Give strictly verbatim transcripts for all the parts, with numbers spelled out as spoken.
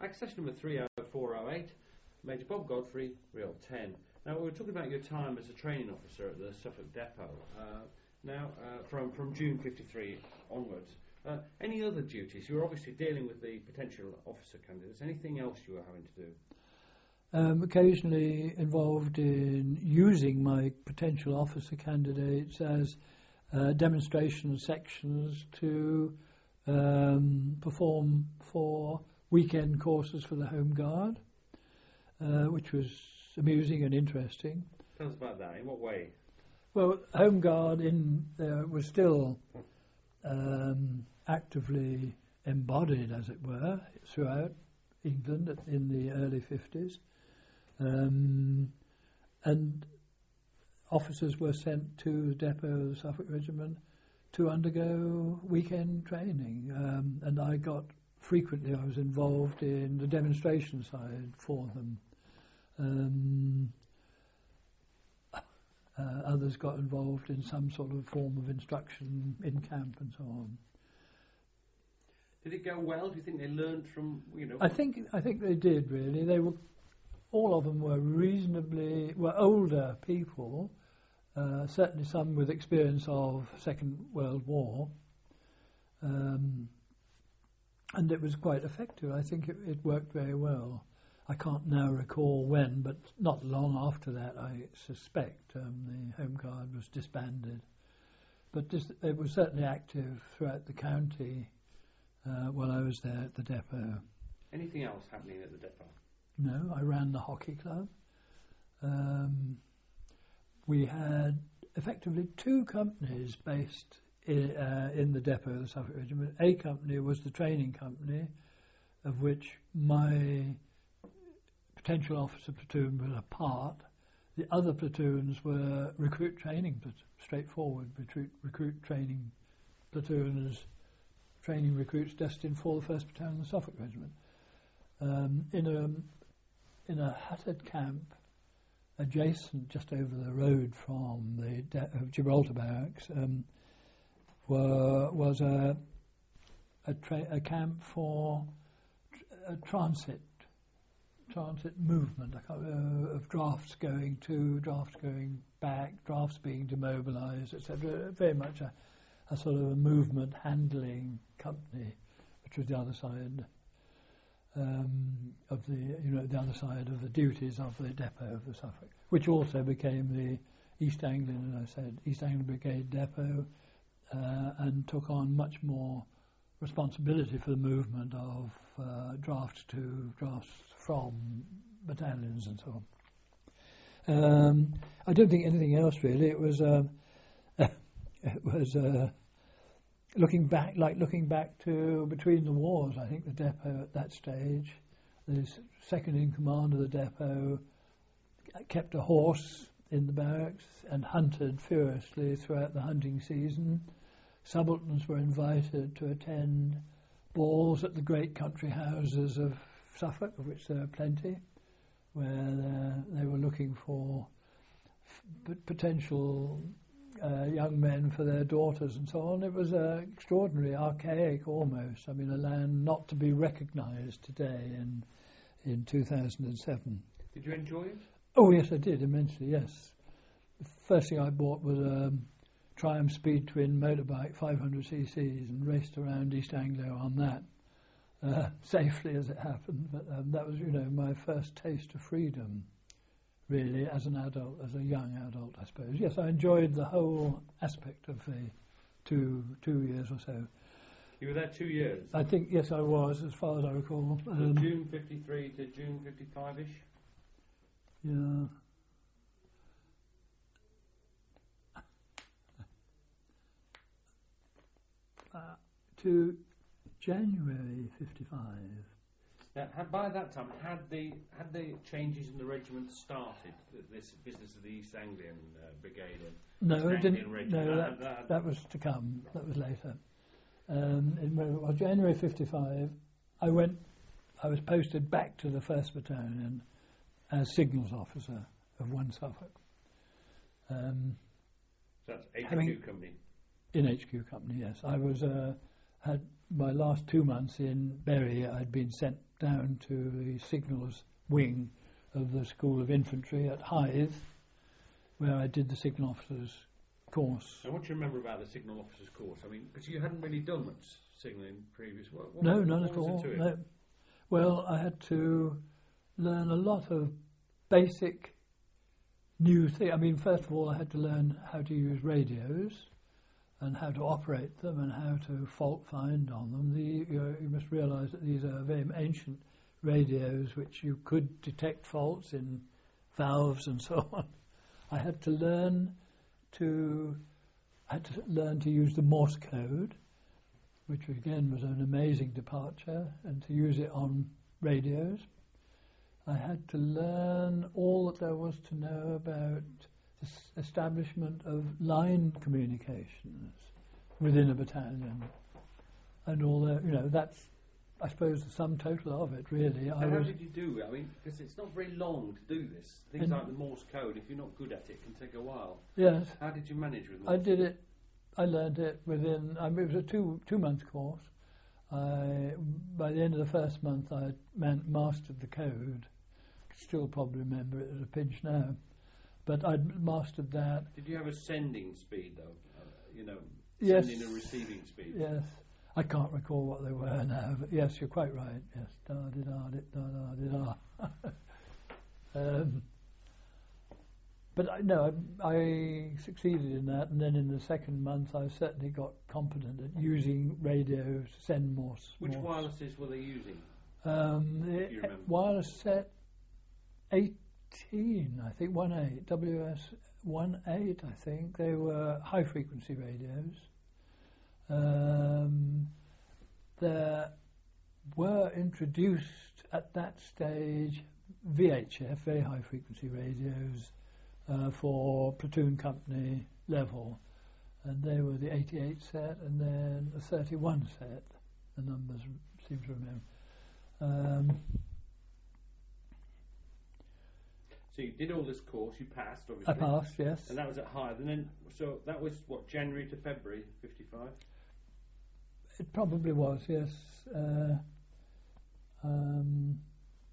access number three oh four oh eight, Major Bob Godfrey, Real ten. Now, we were talking about your time as a training officer at the Suffolk Depot. Uh, now, uh, from, from June fifty-three onwards, uh, any other duties? You were obviously dealing with the potential officer candidates. Anything else you were having to do? Um, occasionally involved in using my potential officer candidates as uh, demonstration sections to um, perform for weekend courses for the Home Guard, uh, which was amusing and interesting. Tell us about that. In what way? Well, Home Guard in there was still um, actively embodied, as it were, throughout England in the early fifties. Um, and officers were sent to the depot of the Suffolk Regiment to undergo weekend training. Um, and I got, frequently I was involved in the demonstration side for them. Um, uh, others got involved in some sort of form of instruction in camp and so on. Did it go well? Do you think they learned from, you know? I think I think they did, really. They were, all of them were reasonably, were older people, uh, certainly some with experience of Second World War, um, and it was quite effective. I think it, it worked very well. I can't now recall when, but not long after that, I suspect, um, the Home Guard was disbanded. But this, it was certainly active throughout the county uh, while I was there at the depot. Anything else happening at the depot? No, I ran the hockey club. Um, we had effectively two companies based in, uh, in the depot of the Suffolk Regiment. A company was the training company, of which my potential officer platoon was a part. The other platoons were recruit training, plat- straightforward recruit, recruit training platoons, training recruits destined for the first Battalion of the Suffolk Regiment. Um, in a in a hutted camp adjacent, just over the road from the De- uh, Gibraltar Barracks, um, were, was a a, tra- a camp for tr- a transit transit movement I can't, uh, of drafts going to, drafts going back, drafts being demobilised, et cetera. Very much a, a sort of a movement handling company, which was the other side. Um, of the, you know, the other side of the duties of the depot of the Suffolk, which also became the East Anglian, as I said, East Anglian Brigade depot, uh, and took on much more responsibility for the movement of uh, drafts to, drafts from battalions and so on. Um, I don't think anything else really. It was, um, it was. Uh, Looking back, like looking back to between the wars, I think the depot at that stage, the second in command of the depot kept a horse in the barracks and hunted furiously throughout the hunting season. Subalterns were invited to attend balls at the great country houses of Suffolk, of which there are plenty, where they were looking for f- potential Uh, young men for their daughters and so on. It was uh, extraordinary, archaic almost. I mean, a land not to be recognised today in in two thousand seven. Did you enjoy it? Oh yes, I did immensely. Yes, the first thing I bought was a um, Triumph Speed Twin motorbike, five hundred c c's, and raced around East Anglia on that uh, safely as it happened. But um, that was, you know, my first taste of freedom, really, as an adult, as a young adult, I suppose. Yes, I enjoyed the whole aspect of the two two years or so. You were there two years? I think, yes, I was, as far as I recall. So Um, June fifty-three to June fifty-five-ish? Yeah. Uh, to January fifty-five. Now, had, by that time, had the had the changes in the regiment started? th- This business of the East Anglian uh, Brigade and No, East it Anglian didn't. Regiment. No, That- that, that- that was to come. That was later. Um, in well, January fifty-five, I went. I was posted back to the First Battalion as signals officer of one Suffolk. Um, so that's H Q having- company. in H Q company, yes. I was uh, had my last two months in Bury. I'd been sent down to the signals wing of the School of Infantry at Hythe, where I did the signal officers course. And what do you remember about the signal officers course? I mean, because you hadn't really done much signalling previous. What, what, no, what, none what at was all. it to it? No. Well, I had to learn a lot of basic new things. I mean, first of all, I had to learn how to use radios and how to operate them and how to fault find on them. The, you, know, you must realise that these are very ancient radios which you could detect faults in valves and so on. I had to learn to I had to learn to use the Morse code, which again was an amazing departure, and to use it on radios. I had to learn all that there was to know about the s- establishment of line communications within a battalion, and all that. You know, that's, I suppose, the sum total of it. Really, I And how was. did you do it? I mean, because it's not very long to do this. Things And like the Morse code, if you're not good at it, can take a while. Yes, How did you manage with Morse? I did it. I learned it within. I mean, it was a two two month course. I by the end of the first month, I had man- mastered the code. Still probably remember it as a pinch now, but I'd mastered that. Did you have a sending speed though? Uh, you know, Yes. sending and receiving speed. Yes, I can't recall what they were now, but yes, you're quite right. Yes, da di da di da da di da. um, But I, no, I, I succeeded in that, and then in the second month, I certainly got competent at using radios to send Morse. Which Morse. wirelesses were they using? Um, the Do you remember? wireless set eighteen, I think, one eight, W S one eight, I think. They were high frequency radios. Um, there were introduced at that stage V H F, very high frequency radios, uh, for platoon company level. And they were the eighty-eight set and then the thirty-one set, the numbers seem to remember. Um, So you did all this course, you passed, obviously. I passed, yes. And that was at Hythe. And then, so that was, what, January to February, fifty-five? It probably was, yes. Uh, um,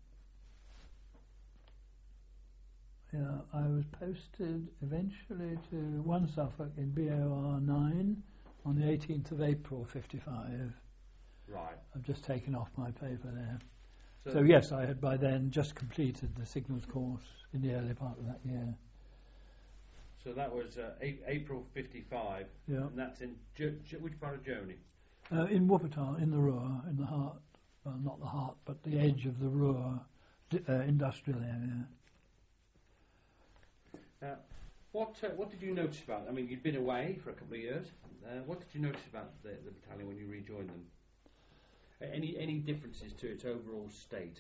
yeah, I was posted eventually to one Suffolk in B O R nine on the eighteenth of April, fifty-five. Right. I've just taken off my paper there. So, So yes, I had by then just completed the signals course in the early part of that year. so that was uh, a- April fifty-five. Yeah. And that's in, Ge- Ge- which part of Germany? Uh, in Wuppertal, in the Ruhr, in the heart, well, not the heart, but the edge of the Ruhr d- uh, industrial area. Uh, what uh, what did you notice about? I mean, you'd been away for a couple of years. Uh, what did you notice about the, the battalion when you rejoined them? Uh, any any differences to its overall state?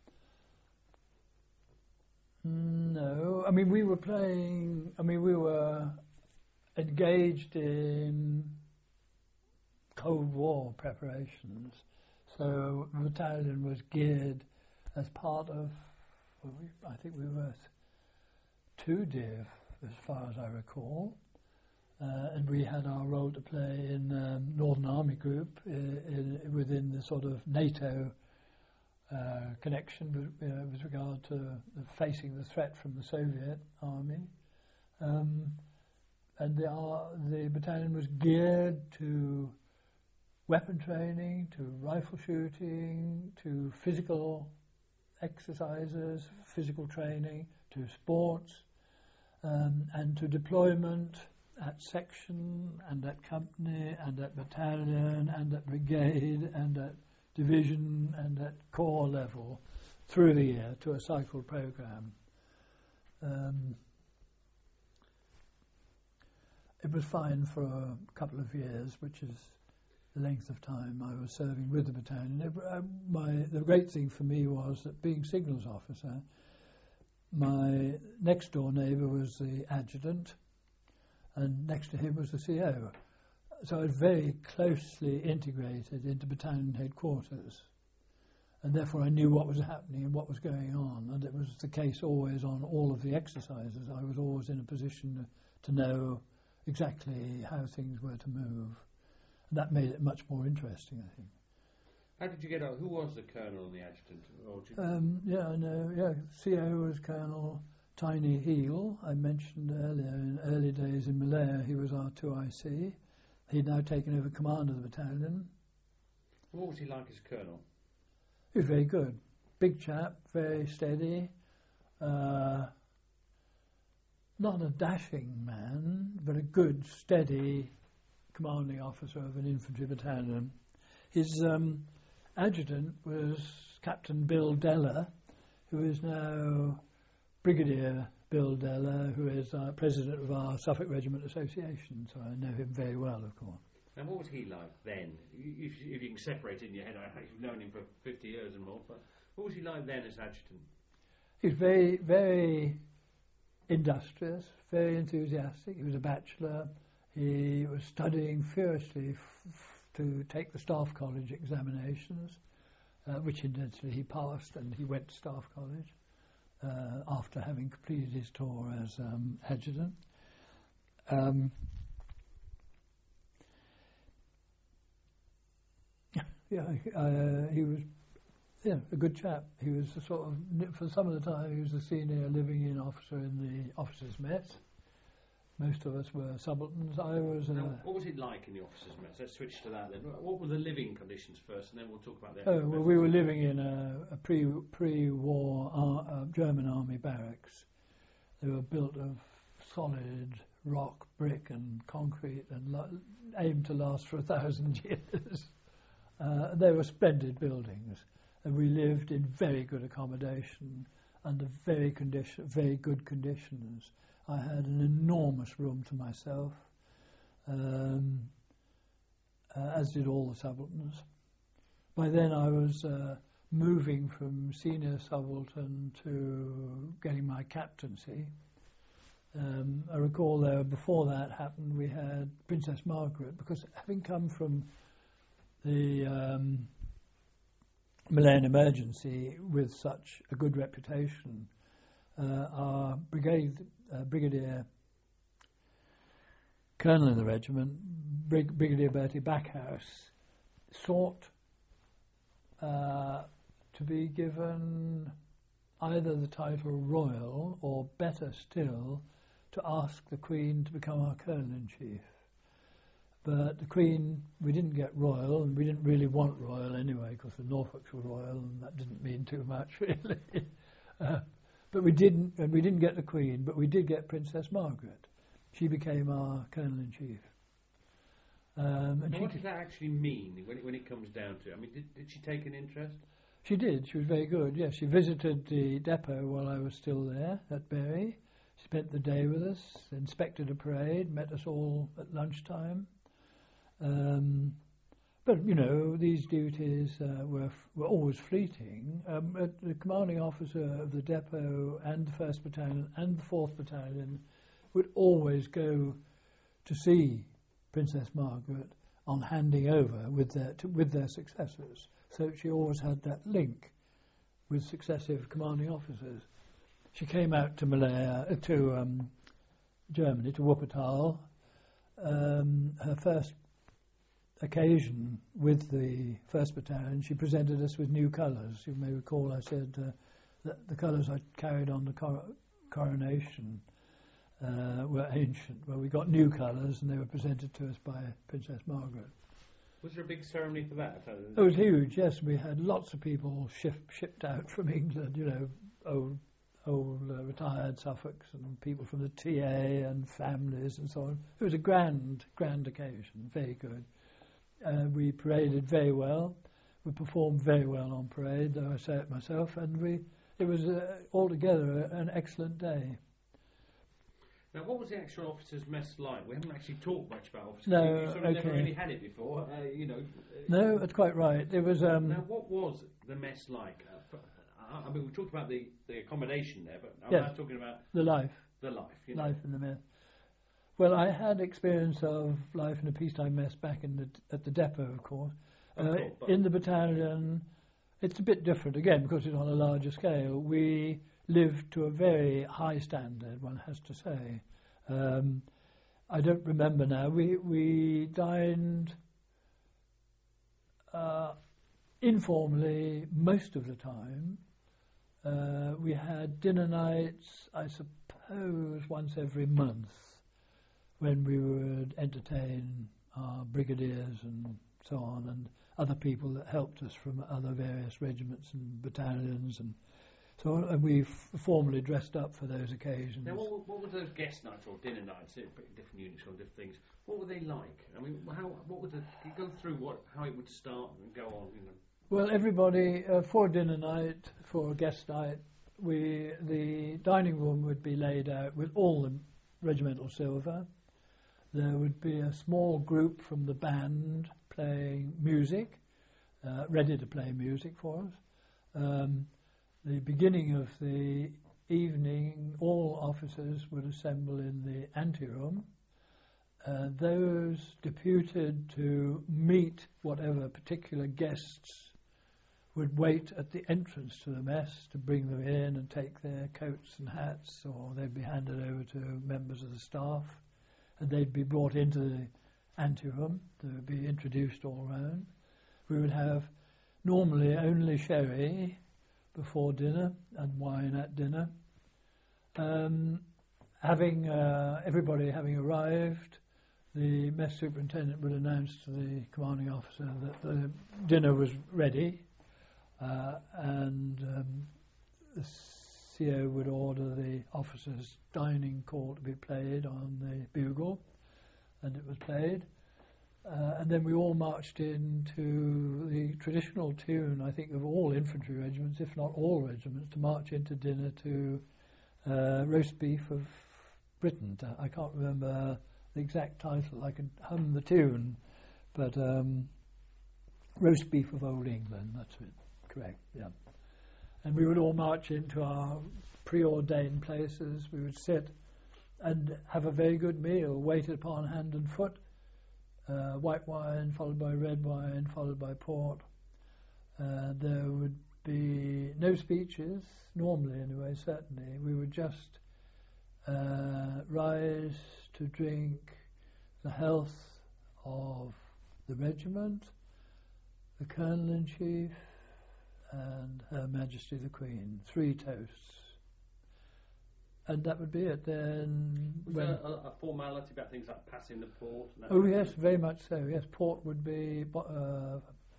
No, I mean we were playing. I mean we were engaged in Cold War preparations. So the battalion was geared as part of. Well, we, I think we were two D I V, as far as I recall. Uh, and we had our role to play in um, Northern Army Group uh, in, within the sort of NATO uh, connection with, uh, with regard to the facing the threat from the Soviet Army. Um, and the, uh, the battalion was geared to weapon training, to rifle shooting, to physical exercises, physical training, to sports, um, and to deployment at section and at company and at battalion and at brigade and at division and at corps level through the year to a cycle program. Um, it was fine for a couple of years, which is the length of time I was serving with the battalion. It, uh, my, the great thing for me was that being signals officer, my next door neighbour was the adjutant, and next to him was the C O. So I was very closely integrated into battalion headquarters, and therefore I knew what was happening and what was going on, and it was the case always on all of the exercises. I was always in a position to, to know exactly how things were to move, and that made it much more interesting, I think. How did you get on? Who was the colonel and the adjutant? Or did you Um, yeah, I know. Yeah, C O was Colonel Tiny Heel. I mentioned earlier, in early days in Malaya, he was our two I C. He'd now taken over command of the battalion. what was he like as colonel? He was very good. Big chap, very steady. Uh, not a dashing man, but a good, steady commanding officer of an infantry battalion. His um, adjutant was Captain Bill Deller, who is now Brigadier Bill Deller, who is uh, president of our Suffolk Regiment Association, so I know him very well, of course. And what was he like then? If, if you can separate it in your head, I, you've known him for fifty years and more, but what was he like then as adjutant? He was very, very industrious, very enthusiastic. He was a bachelor. He was studying furiously f- f- to take the Staff College examinations, uh, which incidentally he passed, and he went to Staff College uh, after having completed his tour as um, adjutant. Um, yeah, uh, he was yeah a good chap. He was a sort of, for some of the time, he was a senior living-in officer in the officers' mess. Most of us were subalterns. I was a... Now, what was it like in the officers' mess? Let's switch to that then. What were the living conditions first, and then we'll talk about the... Oh, well, we were living in a, a pre, pre-war ar- uh, German army barracks. They were built of solid rock, brick and concrete and lo- aimed to last for a thousand years. Uh, they were splendid buildings, and we lived in very good accommodation under very condition, very good conditions. I had an enormous room to myself, um, uh, as did all the subalterns. By then I was uh, moving from senior subaltern to getting my captaincy. Um, I recall though, before that happened, we had Princess Margaret, because having come from the um, Malayan emergency with such a good reputation, uh, our brigade Uh, Brigadier Colonel in the regiment, Brig- Brigadier Bertie Backhouse, sought uh, to be given either the title Royal or, better still, to ask the Queen to become our Colonel-in-Chief. But the Queen, we didn't get Royal, and we didn't really want Royal anyway, because the Norfolks were Royal, and that didn't mean too much, really. uh, But we didn't, and we didn't get the Queen, but we did get Princess Margaret. She became our Colonel-in-Chief. Um, and what she does that actually mean when it, when it comes down to it? I mean, did, did she take an interest? She did. She was very good. Yes, she visited the depot while I was still there at Bury. She spent the day with us, inspected a parade, met us all at lunchtime. Um, But, you know, these duties uh, were f- were always fleeting. Um, uh, the commanding officer of the depot and the first Battalion and the fourth Battalion would always go to see Princess Margaret on handing over with their, to, with their successors. So she always had that link with successive commanding officers. She came out to Malaya, uh, to um, Germany, to Wuppertal. Um, her first occasion with the first Battalion, she presented us with new colours. You may recall I said uh, that the colours I carried on the cor- coronation uh, were ancient. Well, we got new colours and they were presented to us by Princess Margaret. Was there a big ceremony for that? It was huge, yes. We had lots of people shift, shipped out from England, you know, old, old uh, retired Suffolks and people from the T A and families and so on. It was a grand, grand occasion, very good. Uh, we paraded very well. We performed very well on parade, though I say it myself, and we it was uh, altogether an excellent day. Now, what was the actual officers' mess like? We haven't actually talked much about officers. No, you sort of okay. never really had it before, uh, you know. No, that's quite right. It was. Um, now, what was the mess like? Uh, I mean, we talked about the, the accommodation there, but I'm yes, now talking about the life, the life, you know. life in the mess. Well, I had experience of life in a peacetime mess back in the at the depot, of course. Of Uh, course, in the battalion, it's a bit different again because it's on a larger scale. We lived to a very high standard, one has to say. Um, I don't remember now. We we dined uh, informally, most of the time, uh, we had dinner nights, I suppose, once every month, when we would entertain our brigadiers and so on, and other people that helped us from other various regiments and battalions and so on, and we f- formally dressed up for those occasions. Now, what, were- what were those guest nights or dinner nights? eh, Different units on different things. What were they like? I mean, how? What would the? Can you go through what how it would start and go on? You know. Well, everybody, uh, for dinner night, for guest night, we the dining room would be laid out with all the regimental silver. There would be a small group from the band playing music, uh, ready to play music for us. Um, the beginning of the evening, all officers would assemble in the anteroom. Uh, those deputed to meet whatever particular guests would wait at the entrance to the mess to bring them in and take their coats and hats, or they'd be handed over to members of the staff, and they'd be brought into the anteroom to be introduced all round. We would have normally only sherry before dinner and wine at dinner. Um, having uh, everybody having arrived, the mess superintendent would announce to the commanding officer that the dinner was ready, uh, and um, the C O would order the officers' dining call to be played on the bugle, and it was played. Uh, and then we all marched into the traditional tune, I think, of all infantry regiments, if not all regiments, to march into dinner to uh, Roast Beef of Britain. I can't remember the exact title. I can hum the tune, but um, Roast Beef of Old England, that's it, correct, yeah. And we would all march into our preordained places. We would sit and have a very good meal, waited upon hand and foot. Uh, white wine, followed by red wine, followed by port. Uh, there would be no speeches, normally anyway, certainly. We would just uh, rise to drink the health of the regiment, the Colonel-in-Chief, and Her Majesty the Queen. Three toasts. And that would be it. Then, was when there a, a formality about things like passing the port? And that oh kind of yes, thing? very much so. Yes, port would be uh,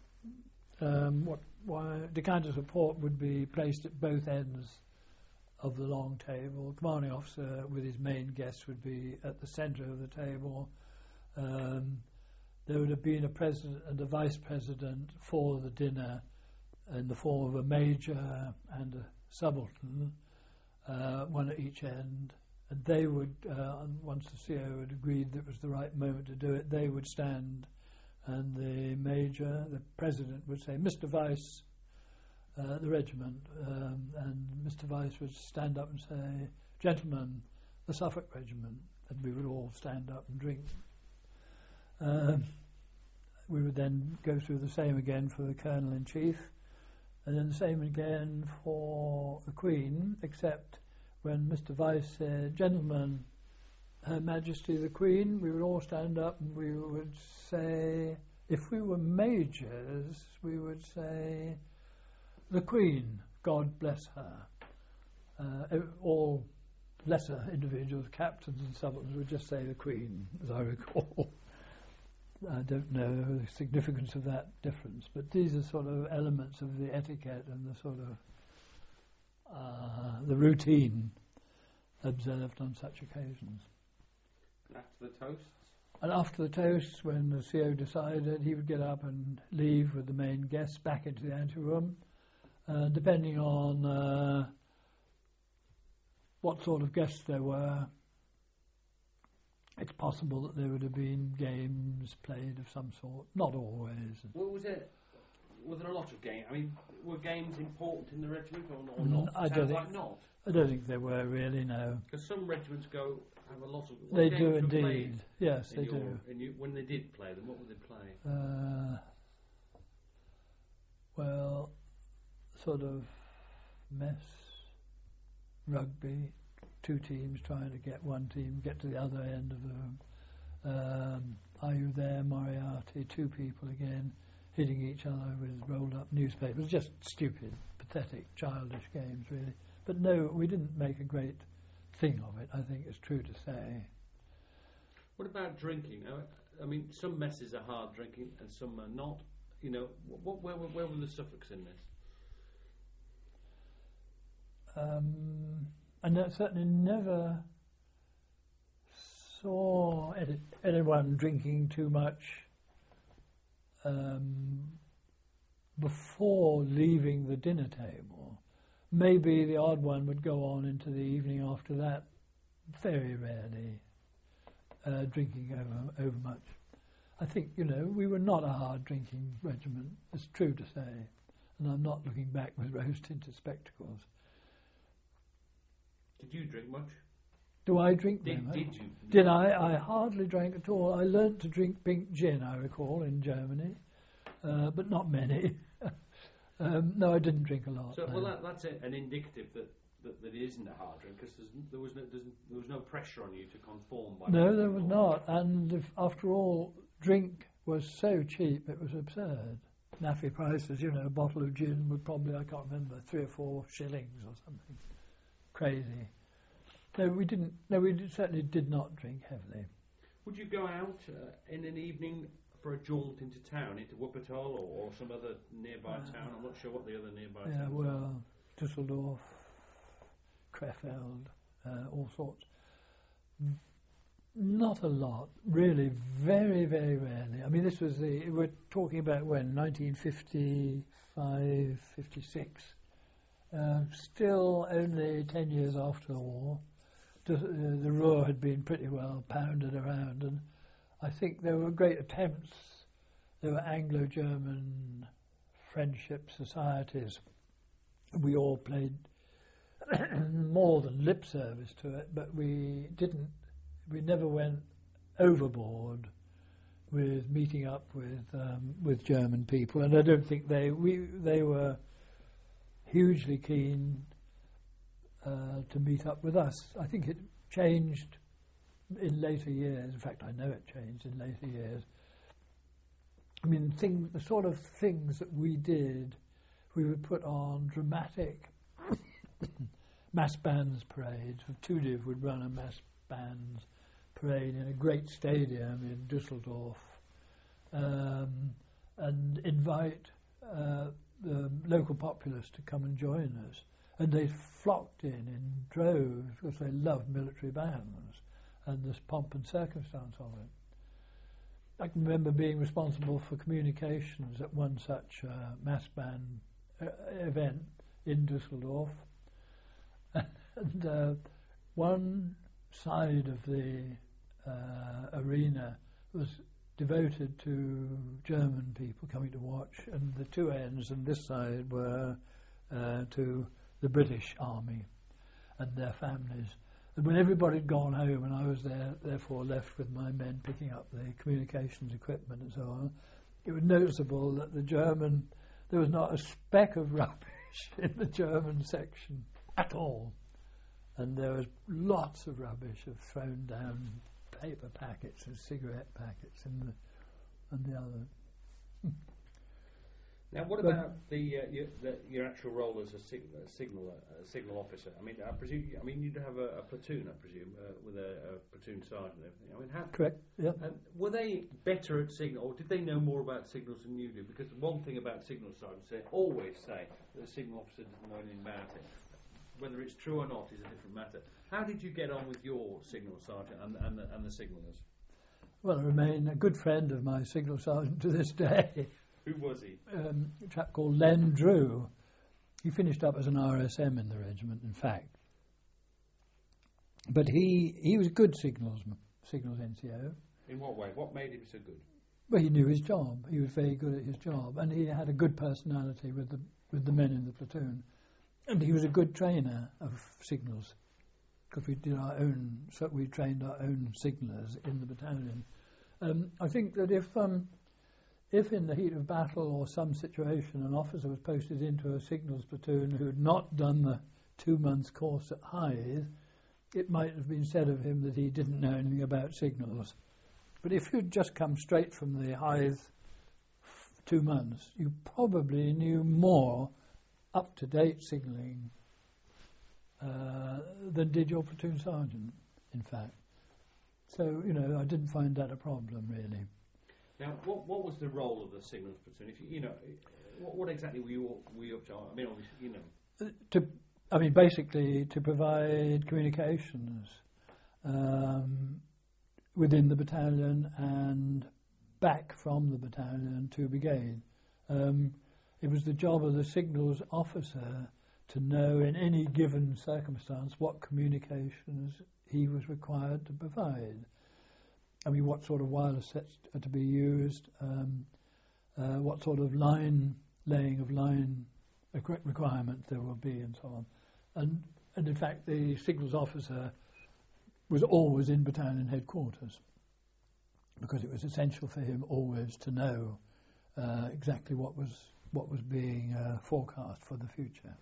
um, what why, decanters of port would be placed at both ends of the long table. Commanding officer with his main guests would be at the centre of the table. Um, there would have been a president and a vice president for the dinner, in the form of a major and a subaltern. Uh, one at each end, and they would, uh, once the C O had agreed that it was the right moment to do it, they would stand, and the major, the president, would say, Mister Vice, uh, the regiment, um, and Mister Vice would stand up and say, Gentlemen, the Suffolk Regiment, and we would all stand up and drink. Um, we would then go through the same again for the Colonel-in-Chief, and then the same again for the Queen, except when Mister Vice said, Gentlemen, Her Majesty the Queen, we would all stand up and we would say, if we were majors, we would say, the Queen, God bless her. Uh, all lesser individuals, captains and subalterns, would just say the Queen, as I recall. I don't know the significance of that difference, but these are sort of elements of the etiquette and the sort of uh, the routine observed on such occasions. After the toasts? And after the toasts, when the C O decided, he would get up and leave with the main guests back into the anteroom, uh, depending on uh, what sort of guests there were. It's possible that there would have been games played of some sort. Not always. Well, was it? Was there a lot of games? I mean, were games important in the regiment or, or Mm, not? I Sounds don't like think- not. I don't think there were really, no. Because some regiments go have a lot of. What They games do were indeed. played Yes, in they your, do. in you, when they did play them, what would they play? Uh, well, sort of mess, rugby, two teams trying to get one team, get to the other end of the room. Um, Are You There, Moriarty, two people again, hitting each other with rolled-up newspapers. Just stupid, pathetic, childish games, really. But no, we didn't make a great thing of it, I think it's true to say. What about drinking? I mean, some messes are hard drinking and some are not. You know, what, where, where were the Suffolks in this? Um, and I certainly never saw any, anyone drinking too much um, before leaving the dinner table. Maybe the odd one would go on into the evening after that, very rarely uh, drinking over, over much. I think, you know, we were not a hard drinking regiment, it's true to say, and I'm not looking back with rose-tinted spectacles. Did you drink much? Do I drink Did, them? did you? Did I? I hardly drank at all. I learnt to drink pink gin, I recall, in Germany, uh, but not many. um, no, I didn't drink a lot. So, no. well, that, that's a, an indicative that, that, that it isn't a hard drink, because there was no there was no pressure on you to conform. By no, there was not. And if, after all, drink was so cheap, it was absurd. Naffy prices, you know, a bottle of gin would probably, I can't remember, three or four shillings or something. Crazy. No, we didn't. No, we did, certainly did not drink heavily. Would you go out uh, in an evening for a jaunt into town, into Wuppertal or, or some other nearby uh, town? I'm not sure what the other nearby yeah, towns well, are. Düsseldorf, Krefeld, uh, all sorts. Not a lot, really. Very, very rarely. I mean, this was the. We're talking about when nineteen fifty-five, fifty-six. Uh, still only ten years after the war. The, uh, the Ruhr had been pretty well pounded around, and I think there were great attempts. There were Anglo-German friendship societies. We all played more than lip service to it, but we didn't. We never went overboard with meeting up with um, with German people, and I don't think they we they were hugely keen uh, to meet up with us. I think it changed in later years. In fact, I know it changed in later years. I mean, thing, the sort of things that we did, we would put on dramatic mass bands parades. Tudiv would run a mass bands parade in a great stadium in Düsseldorf um, and invite uh, the local populace to come and join us. And they flocked in in droves because they loved military bands and this pomp and circumstance of it. I can remember being responsible for communications at one such uh, mass band uh, event in Düsseldorf. and uh, one side of the uh, arena was devoted to German people coming to watch, and the two ends and this side were uh, to the British Army and their families. And when everybody had gone home and I was there, therefore left with my men picking up the communications equipment and so on, it was noticeable that the German, there was not a speck of rubbish in the German section at all. And there was lots of rubbish of thrown down paper packets and cigarette packets in the and the other. Now, what but about the, uh, your, the your actual role as a, sig- a signal uh, signal officer? I mean, I presume. I mean, you'd have a, a platoon, I presume, uh, with a, a platoon sergeant and everything. I mean, how correct? Yeah. Um, were they better at signal, or did they know more about signals than you do? Because the one thing about signal sergeants, they always say that the signal officer doesn't know anything about it. Whether it's true or not is a different matter. How did you get on with your signal sergeant and, and, the, and the signallers? Well, I remain a good friend of my signal sergeant to this day. Who was he? Um, a chap called Len Drew. He finished up as an R S M in the regiment, in fact. But he he was a good signals signals N C O. In what way? What made him so good? Well, he knew his job. He was very good at his job, and he had a good personality with the with the men in the platoon. And he was a good trainer of signals, because we did our own, so we trained our own signallers in the battalion. Um, I think that if um, if in the heat of battle or some situation an officer was posted into a signals platoon who had not done the two months course at Hythe, it might have been said of him that he didn't know anything about signals. But if you'd just come straight from the Hythe two months, you probably knew more up-to-date signalling uh, than did your platoon sergeant, in fact. So, you know, I didn't find that a problem, really. Now, what what was the role of the signals platoon? If you, you know, what, what exactly were you were you up to? I mean, obviously, you know. To, I mean, basically to provide communications um, within the battalion and back from the battalion to brigade. Um, it was the job of the signals officer to know in any given circumstance what communications he was required to provide. I mean, what sort of wireless sets are to be used, um, uh, what sort of line laying of line requirements there will be, and so on. And, and in fact, the signals officer was always in battalion headquarters because it was essential for him always to know uh, exactly what was what was being uh, forecast for the future.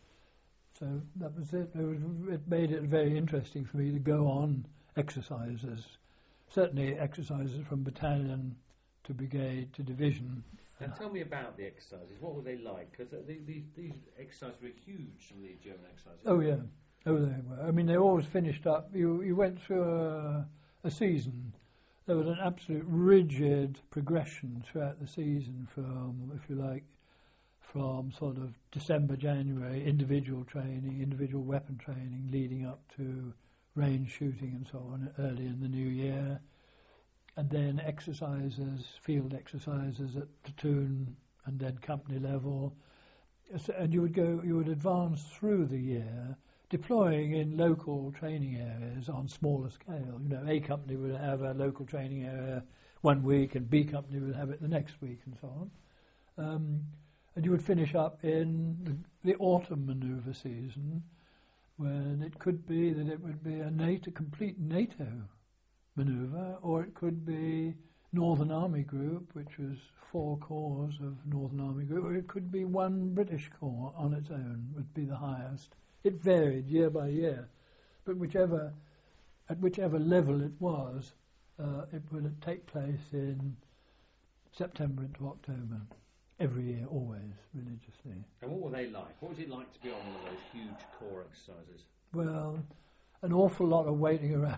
So that was it. It, was, it made it very interesting for me to go on exercises, certainly exercises from battalion to brigade to division. Now tell me about the exercises. What were they like? Because uh, the, these, these exercises were huge, some of the German exercises. Oh yeah, oh they were. I mean, they always finished up. You you went through a, a season. There was an absolute rigid progression throughout the season from, if you like, from sort of December, January, individual training, individual weapon training, leading up to range shooting and so on early in the new year, and then exercises, field exercises at platoon and then company level, and you would go, you would advance through the year, deploying in local training areas on smaller scale. You know, A company would have a local training area one week, and B company would have it the next week, and so on. Um, and you would finish up in the, the autumn manoeuvre season, when it could be that it would be a NATO, complete NATO manoeuvre, or it could be Northern Army Group, which was four corps of Northern Army Group, or it could be one British corps on its own, would be the highest. It varied year by year, but whichever, at whichever level it was, uh, it would take place in September into October, every year, always, religiously. And what were they like? What was it like to be on one of those huge core exercises? Well, an awful lot of waiting around.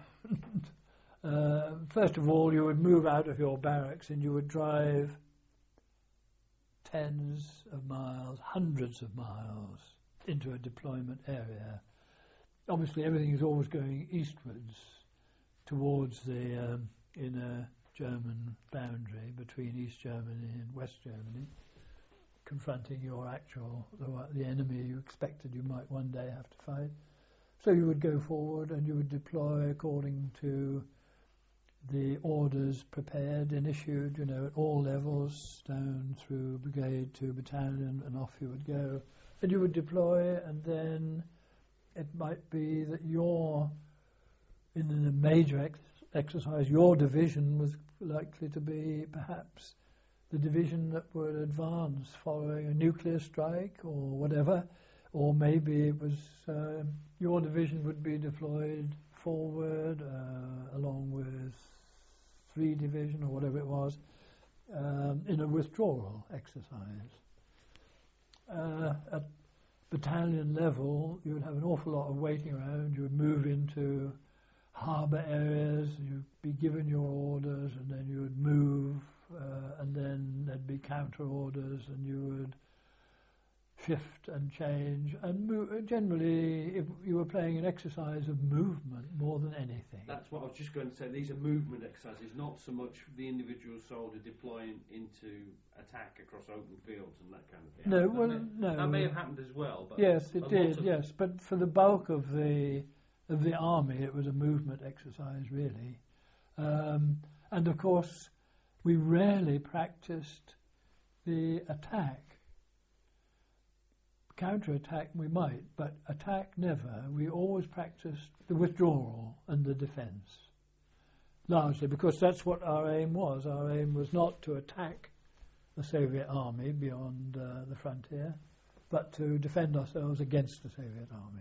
uh, first of all, you would move out of your barracks and you would drive tens of miles, hundreds of miles into a deployment area. Obviously, everything is always going eastwards towards the um, inner German boundary between East Germany and West Germany, confronting your actual, the, the enemy you expected you might one day have to fight. So you would go forward and you would deploy according to the orders prepared and issued, you know, at all levels, down through brigade to battalion, and off you would go. And you would deploy, and then it might be that your, in a major ex- exercise, your division was likely to be perhaps the division that would advance following a nuclear strike or whatever, or maybe it was uh, your division would be deployed forward uh, along with three division or whatever it was um, in a withdrawal exercise. Uh, at battalion level, you would have an awful lot of waiting around. You would move into harbour areas, you'd be given your orders, and then you would move, uh, and then there'd be counter orders, and you would shift and change, and mo- generally if you were playing an exercise of movement more than anything. That's what I was just going to say. These are movement exercises, not so much the individual soldier deploying into attack across open fields and that kind of thing. No, that well, may, no. That may have happened as well. But yes, it a did. lot of Yes, but for the bulk of the of the army, it was a movement exercise, really. Um, and of course, we rarely practiced the attack. Counter-attack we might, but attack never. We always practiced the withdrawal and the defence, largely because that's what our aim was. Our aim was not to attack the Soviet army beyond uh, the frontier, but to defend ourselves against the Soviet army.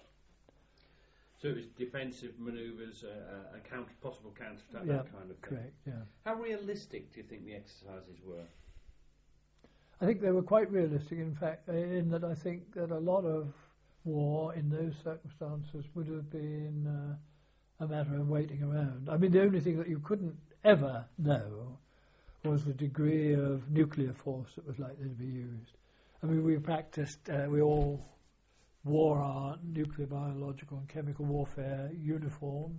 So it was defensive manoeuvres, uh, a counter, possible counter-attack, Yeah, that kind of thing. correct, yeah. How realistic do you think the exercises were? I think they were quite realistic, in fact, in that I think that a lot of war in those circumstances would have been uh, a matter of waiting around. I mean, the only thing that you couldn't ever know was the degree of nuclear force that was likely to be used. I mean, we practiced, uh, we all wore our nuclear, biological and chemical warfare uniforms.